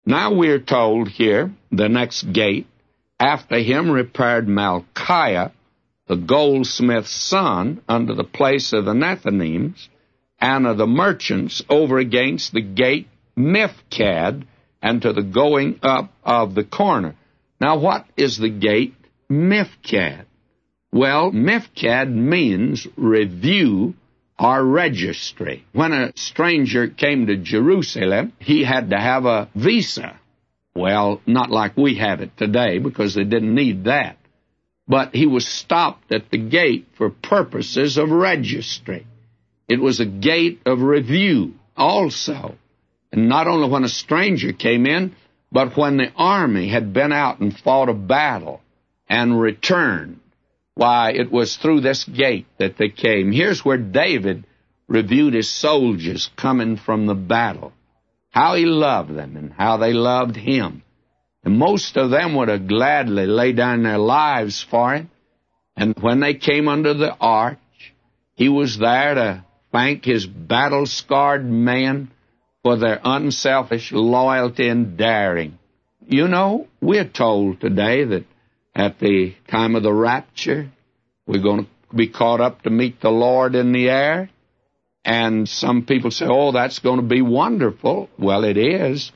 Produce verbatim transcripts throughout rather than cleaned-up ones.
Now we're told here, the next gate, after him repaired Malchiah, the goldsmith's son, unto the place of the Nethinims, and of the merchants over against the gate Mifkad, and to the going up of the corner. Now what is the gate Mifkad? Well, Mifkad means review or registry. When a stranger came to Jerusalem, he had to have a visa. Well, not like we have it today, because they didn't need that. But he was stopped at the gate for purposes of registry. It was a gate of review also. And not only when a stranger came in, but when the army had been out and fought a battle and returned. Why, it was through this gate that they came. Here's where David reviewed his soldiers coming from the battle, how he loved them and how they loved him. And most of them would have gladly laid down their lives for him. And when they came under the arch, he was there to thank his battle-scarred men for their unselfish loyalty and daring. You know, we're told today that at the time of the rapture, we're going to be caught up to meet the Lord in the air. And some people say, oh, that's going to be wonderful. Well, it is.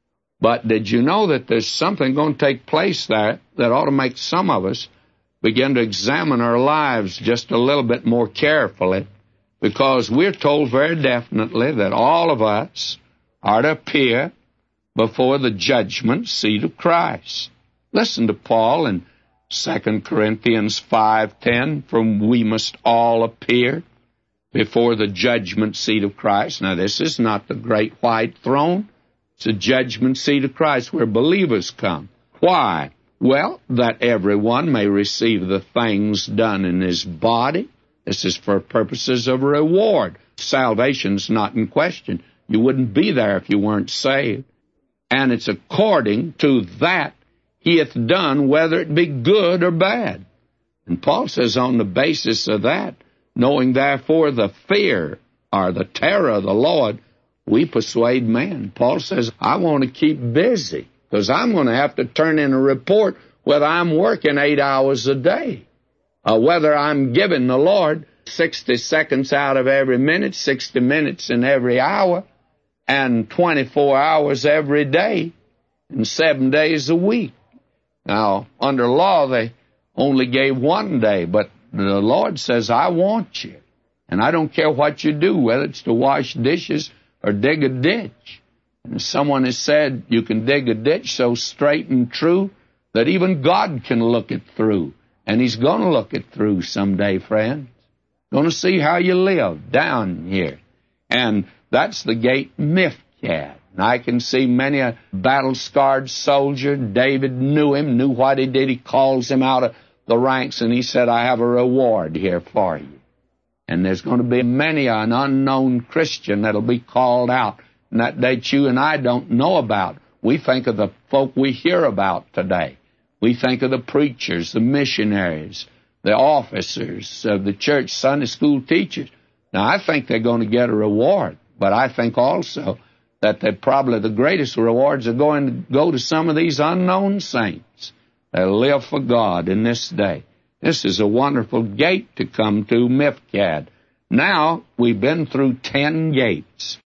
But did you know that there's something going to take place there that ought to make some of us begin to examine our lives just a little bit more carefully? Because we're told very definitely that all of us are to appear before the judgment seat of Christ. Listen to Paul in Second Corinthians five ten, for we must all appear before the judgment seat of Christ. Now, this is not the great white throne. It's the judgment seat of Christ where believers come. Why? Well, that everyone may receive the things done in his body. This is for purposes of reward. Salvation's not in question. You wouldn't be there if you weren't saved. And it's according to that he hath done, whether it be good or bad. And Paul says on the basis of that, knowing therefore the fear or the terror of the Lord, we persuade men. Paul says, I want to keep busy, because I'm going to have to turn in a report whether I'm working eight hours a day, or whether I'm giving the Lord sixty seconds out of every minute, sixty minutes in every hour, and twenty-four hours every day, and seven days a week. Now, under law, they only gave one day, but the Lord says, I want you. And I don't care what you do, whether it's to wash dishes or dig a ditch. And someone has said you can dig a ditch so straight and true that even God can look it through. And he's going to look it through someday, friends. Going to see how you live down here. And that's the gate Mifkad. And I can see many a battle-scarred soldier. David knew him, knew what he did. He calls him out of the ranks, and he said, I have a reward here for you. And there's going to be many an unknown Christian that'll be called out, and that that you and I don't know about. We think of the folk we hear about today. We think of the preachers, the missionaries, the officers of the church, Sunday school teachers. Now, I think they're going to get a reward, but I think also that they probably the greatest rewards are going to go to some of these unknown saints that live for God in this day. This is a wonderful gate to come to, Mifkad. Now, we've been through ten gates.